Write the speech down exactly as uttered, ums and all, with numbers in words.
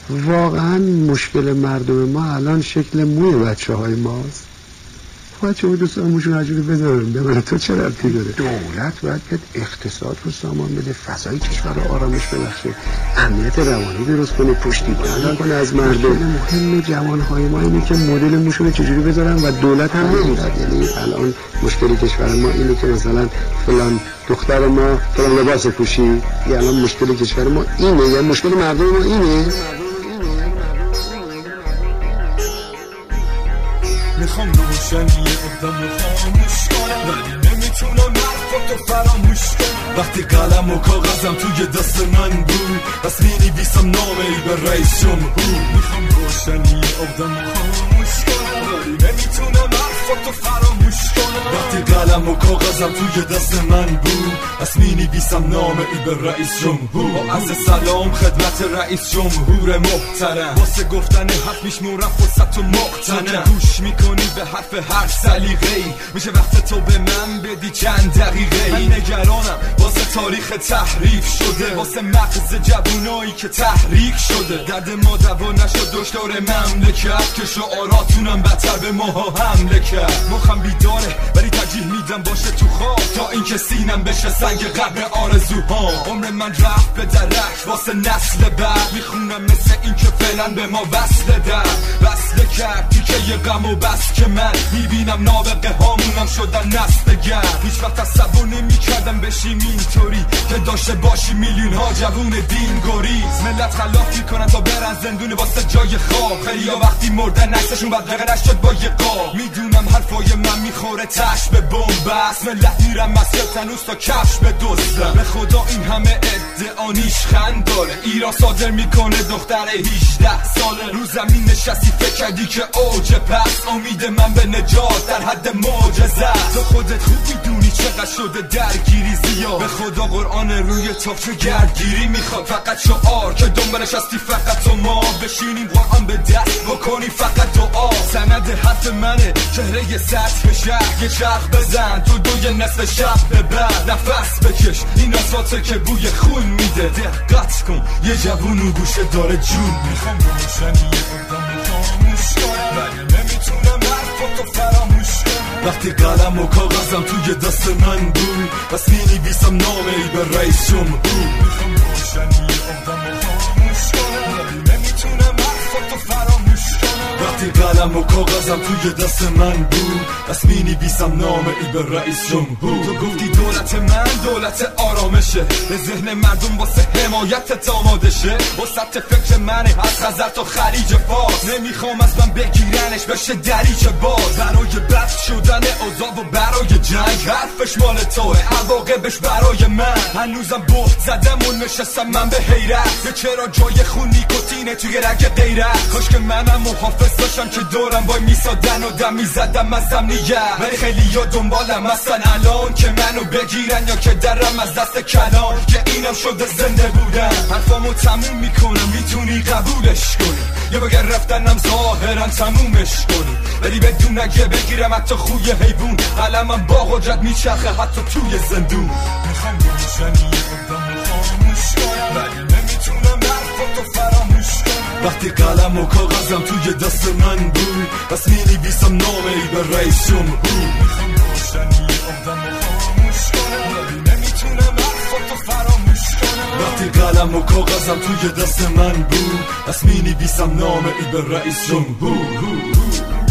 واقعا مشکل مردم ما الان شکل موی بچه های ماست. بچه های دوستان موشون هجوری بذارن به من تو چه ربطی داره؟ دولت باید بیاد اقتصاد رو سامان بده، فضای کشور رو آرامش ببخشه، امنیت روانی درست کنه، پشتیبانی کنه از مردم. مهم جوانهای ما اینه که مدل موشون رو چجوری بذارن و دولت هم نمیداد. یعنی الان مشکل کشور ما اینه که مثلا فلان دختر ما فلان لباس پوشی، یعنی الان مشکل کشور ما اینه، یا یعنی مشکل مردم ما اینه. میخوام روشنی آدم رو خاموش کنم، ولی نمیتونم حرفاتو فراموش کنم. وقتی قلم و کاغذم توی دست من بود، پس مینویسم نامه ای به رئیس جمهور. میخوام روشنی آدم رو خاموش کنم، ولی نمیتونم حرفاتو فراموش کنم. وقتی قلم و کاغذم توی دست من بود، پس مینویسم نامه ای به رئیس جمهور. با عرض سلام خدمت رئیس جمهور محترم، واسه گفتن حرف میشمورم فرصت و مقتنم. گوش میکنی به حرف هر سلیقه‌ای، میشه وقت تو به من بدی چند دقیقه. من نگرانم واسه تاریخ تحریف شده، واسه مغز جوونایی که تحریک شده. درد ما دوا نشد دشدار مملکت، که شعاراتونم بدتر به ماها حمله کرد. مخم بیداره ولی ترجیح میدم باشه تو خواب، تا اینکه سینم بشه سنگ قبر آرزوها. عمر من رفت به درک واسه نسل بعد، میخونم مثل این که فعلا به ما وصل در وصل کرد تیکه غم و بس که من میبینم نابغه هامونم شدن نسل گرد. هیچ وقت تصور نمیکردم بشیم اینطوری که داشته باشی میلیون ها جوون دین گریز. ملت خلاف میکنن تا برن زندون واسه جای خواب، خیلی ها وقتی مردن عکسشون بدرقه نشد با یه قاب. میدونم حرفای من میخوره تش به بمب است، ملت میرم مسیر تنوس تا کفش به دوستم. به خدا این همه ادعا نیشخند داره، ایران صادر میکنه دختر هجده ساله. رو زمین نشستی فکر کردی که اوج پس، امید من به نجات در حد معجزه. تو خودت خوب میدونی چقدر شده درگیری زیاد، به خدا قرآن روی تاف گردگیری میخواد. فقط شعار که دنبالش هستی فقط تو ما، بشینیم قرآن به دست بکنی فقط دعا. سند حرف منه چهره سطح شهر، یه چرخ بزن تو دوی نصف شب ببر. نفس بکش این اصواته که بوی خون میده، دقت کن یه جوون و گوشه داره جون. میخوام روشنی آدم رو خاموش کنم، ولی نمیتونم حرفاتو فراموش کنم. وقتی قلم و کاغذم توی دست من بود، پس مینویسم نامه ای به رئیس جمهور. میخوام روشنی آدم رو خاموش کنم، ولی نمیتونم حرفاتو فراموش کنم. وقتی قلم و کاغذم توی دست من بود، پس مینویسم نامه ای به رئیس جمهور. تو گفتی دولت من دولت آرامشه، به ذهن مردم واسه حمایت آماده شه. وسط فکر منه از خزر تا خلیج فارس، نمیخوام از من بگیرنش بشه دریچه باز. برای بد شدن اوضاع و برای جنگ، حرفش مال توه عواقبش برای من. هنوزم بهت زدم و نشستم من به حیرت، که چرا جای خون نیکوتینه توی رگ غیرت. کاش که منم محافظ داشتم که دورم وای میسادن و دم میزدم از امنیت، ولی خیلی ها دنبالم هستن الان که منو بگیرن یا که درم از دست کلان. که اینم شده زنده بودن، حرفامو تموم میکنم میتونی قبولش کنی، یا بگر رفتنم ظاهرا تمومش کنی. ولی بدون اگه بگیرم حتی خوی حیوون، قلمم با قدرت میچرخه حتی توی زندون. میخوام روشنی آدم رو خاموش کنم، ولی نمیتونم حرفاتو فراموش کنم. وقتی قلم و کاغذم توی دست من بود، پس مینویسم نامه ای به رئیس جمهور. میخوام روشنی آدم رو خاموش کنم، ولی نمیتونم حرفاتو فراموش کنم. وقتی قلم و کاغذم توی دست من بود، پس مینویسم نامه ای به رئیس جمهور.